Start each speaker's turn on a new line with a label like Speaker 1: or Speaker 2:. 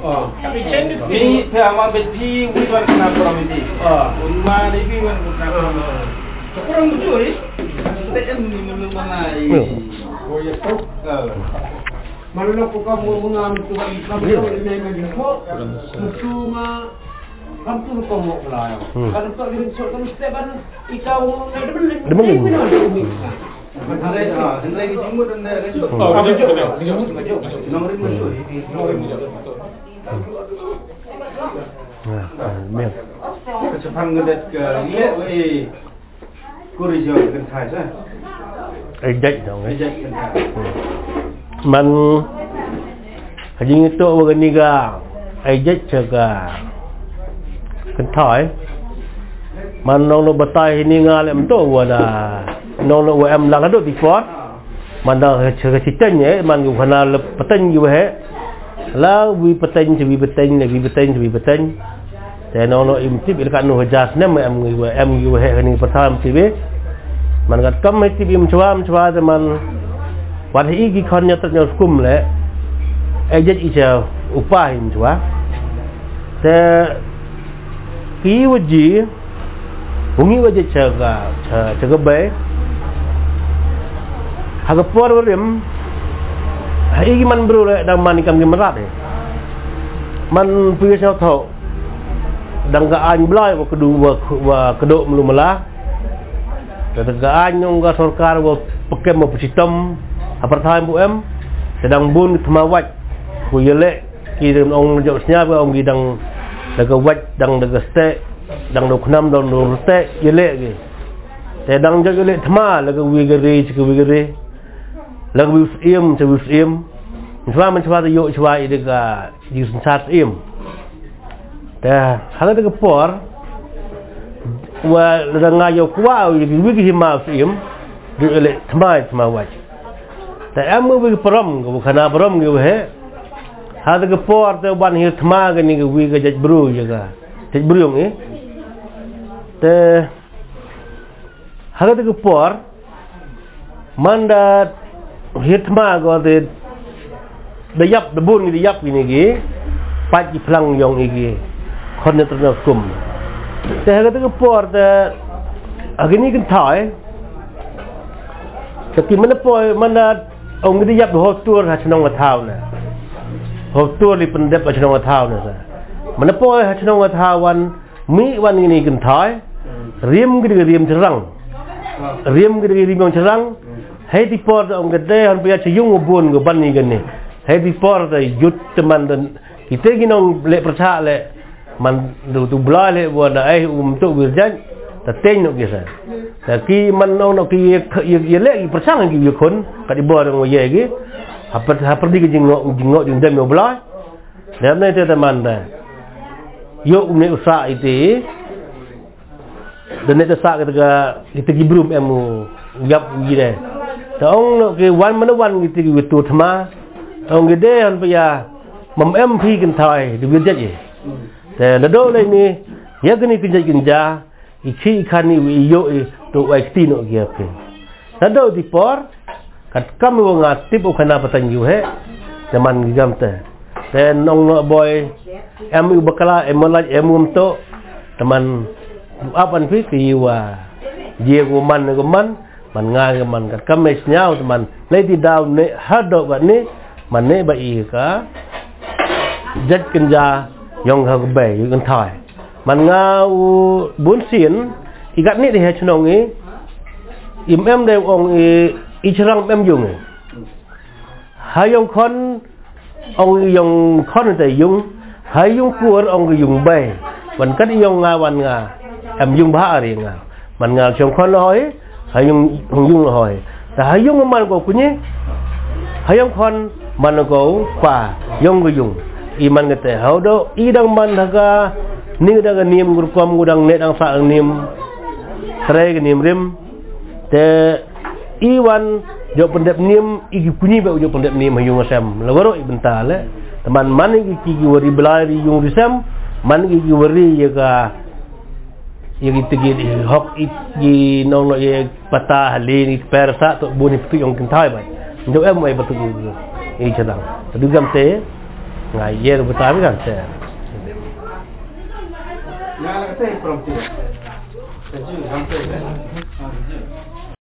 Speaker 1: Tapi change
Speaker 2: ni sama beti bukan kena program ini. Unma ni bukan kena program. Sekurang lucu ni. Setiap ni belum mana. Oh ya tu. Malu ko kamu mengambil tu Islam ni memang kok. Cuma kampung ko mo lah. Kalau tak dirisok kan setiap kan ikau ada beli. Hari hari jimut dan hari itu. Nomor Sepang ngedet ke lihat wei kurijo kan thai sah.
Speaker 3: Ejek dong. Ejek kan. Man hajing itu begini ga ejek jaga kan thai. Man nong lo batai ini ngalem tu wala nong lo em lang ada di fort. Man dah jaga citanya man gua kena peten juga he. La wi peten ci wi peten le wi peten ci wi peten. Te nong imtib il kan no jas ne em yu he ni patam ti be. Man kat kam he ti bim chwa de manวันที่กี่คนเนี่ยตัดยอดกุมเลยไอ้ยัดอีเจ้าอุปาหินชัวแต่กี่วันจีวงนี้วันจะเจอกับเบย์หากพอร์วริมไอ้กี่มันบรูเลยดังมันนี่กำกิมรัดเลยมันpunyaเช่าเท่าดังกับอันบลายว่ากระดูมลุมละแต่กับอันยงกับสรการว่าปกมาปิดตั้มApartheid bu em sedang bun temawat ku yele kirim ong josnya ba ong gidang daga wat dang daga ste dang do khnam dang do ste yele ge te dang jag yele thma laga wi gare chi wi gare laga wi iem chi wi iem chwa man chwa yo chwa I daga yus sat iem te hala daga por wa daga ngayo kwa wi gi ma iem du yele thma watแต่แอมมือวิปรมกับขณะปรมอยู่เหรอหาแต่ก็ปอดแต่วันเหี้ยธมากันนี่ก็วิก็จัดบรูอยู่ก็จัดบรูอย่างนี้แต่หาแต่ก็ปอดมันได้เหี้ยธมาก็ได้ยับได้บุญได้ยับนี่กี่ปัจจิพลังยองอีกี่คนในตระหนักกลุ่มแต่หาแต่ก็ปอดแต่อันนี้กันถ่ายแต่ที่มันปล่อยมันองค์ที่ยับหัวตัวหัชนองกระเท้านะหัวตัวนี่เป็นเด็บหัชนองกระเท้านะสิมันปล่อยหัชนองกระเท้าวันมีวันนี้กันถอยเรียมก็ได้เรียมฉลังเรียมก็ได้เรียมฉลังให้ที่ปอดองค์ก็ได้หันไปจะยุ่งกับบุญกับบันนี้กันนี่ให้ที่ปอดได้ยุดมันดันที่เตกินองเละประชาเละมันดูตุบลาเละวันไอ้ตุวิจันแต่เต้นนกยี่สิแต่กี่มันเอานกกี่ยี่เละกี่ประชังกี่ยี่คนกับที่บ่อตรงว่าเย่กี่หาประเดี๋ยวจิงเงาะจิงเดินมาบล้อยแล้วในเทศมันได้ยกในอุตสาหอิติdanในอุตสาหkita gibrum emu yap gideแต่องนกกี่วันมันวันkita gitu thmaองกี่เดหันไปยามัมเอ็มพีกันทายดูวิจัยแต่ละโดเลยนี่ยากนี่กินใจกินจ้าอีกที่คันนี้วิโยตัวไอ้ตีนอเกียบเป็นนั่นเดียวที่ปอร์กัดกำมืองัดทิพย์ขนาดปัตตันอยู่เหรอแต่มันกิจกรรมแต่น้องบอยเอ็มอยู่บักลาเอ็มมาลาเอ็มมุมโตแต่มันอับอันพิธีว่าเยี่ยกูมันง่ายกับมันกัดกำไม่เสียวแต่มันเลยที่ดาวเนี่ยฮัดดอกแบบนี้มันเนี่ยใบอีกะจัดกันยายองเขาเบยอยู่กันถ่ายมันงาบุญศีลอีกอันนี้ที่เหตุนองนี้อิมเอ็มเดวองอีชรังเอ็มยุงหายุงคนองยุงคนแต่ยุงหายุงกลัวองยุงใบวันกัดยุงงาวันงาเอ็มยุงบ้าอะไรงามันงาชงคนลอยหายุงลอยแต่หายุงมันก็คุณนี่หายุงคนมันก็ป่ายุงก็ยุงอีมันก็แต่เขาโดอีดังมันทักนี่ดังนิมกรุความกูดังเนดังสักนิมใครกันนิมริมแต่อีวันจบpendet niam igi kunyi ba jop pendet niam hayung asam lawaro ibenta le teman man igi wari belari yung risam man igi wari yaga yagi tigi hok igi nong no ye patah halini persa to buni pitu yung kintai ba ndo em ai batu igi chadang du gamte Ngayer betul kan saya.
Speaker 2: Yang nak kata perempuan. Sejuk sampai kan.